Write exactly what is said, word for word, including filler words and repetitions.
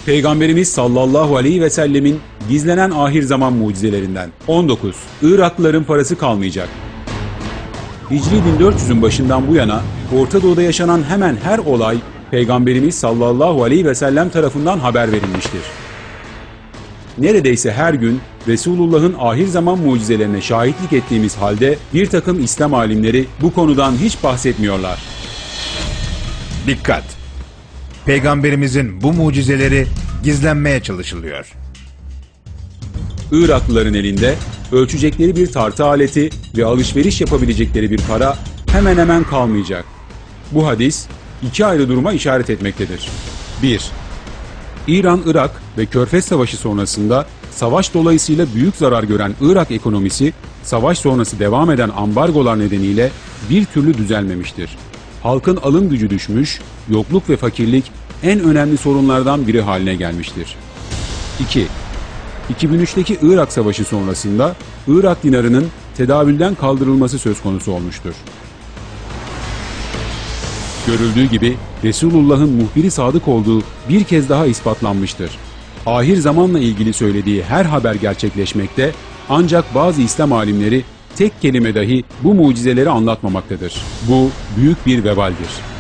Peygamberimiz sallallahu aleyhi ve sellemin gizlenen ahir zaman mucizelerinden. on dokuz. Iraklıların parası kalmayacak. Hicri bin dört yüzün başından bu yana Orta Doğu'da yaşanan hemen her olay Peygamberimiz sallallahu aleyhi ve sellem tarafından haber verilmiştir. Neredeyse her gün Resulullah'ın ahir zaman mucizelerine şahitlik ettiğimiz halde bir takım İslam alimleri bu konudan hiç bahsetmiyorlar. Dikkat! Peygamberimizin bu mucizeleri gizlenmeye çalışılıyor. Iraklıların elinde ölçecekleri bir tartı aleti ve alışveriş yapabilecekleri bir para hemen hemen kalmayacak. Bu hadis iki ayrı duruma işaret etmektedir. bir. İran-Irak ve Körfez Savaşı sonrasında savaş dolayısıyla büyük zarar gören Irak ekonomisi, savaş sonrası devam eden ambargolar nedeniyle bir türlü düzelmemiştir. Halkın alım gücü düşmüş, yokluk ve fakirlik en önemli sorunlardan biri haline gelmiştir. iki. iki bin üçteki Irak Savaşı sonrasında Irak dinarının tedavülden kaldırılması söz konusu olmuştur. Görüldüğü gibi Resulullah'ın muhbiri sadık olduğu bir kez daha ispatlanmıştır. Ahir zamanla ilgili söylediği her haber gerçekleşmekte, ancak bazı İslam alimleri tek kelime dahi bu mucizeleri anlatmamaktadır. Bu büyük bir vebaldir.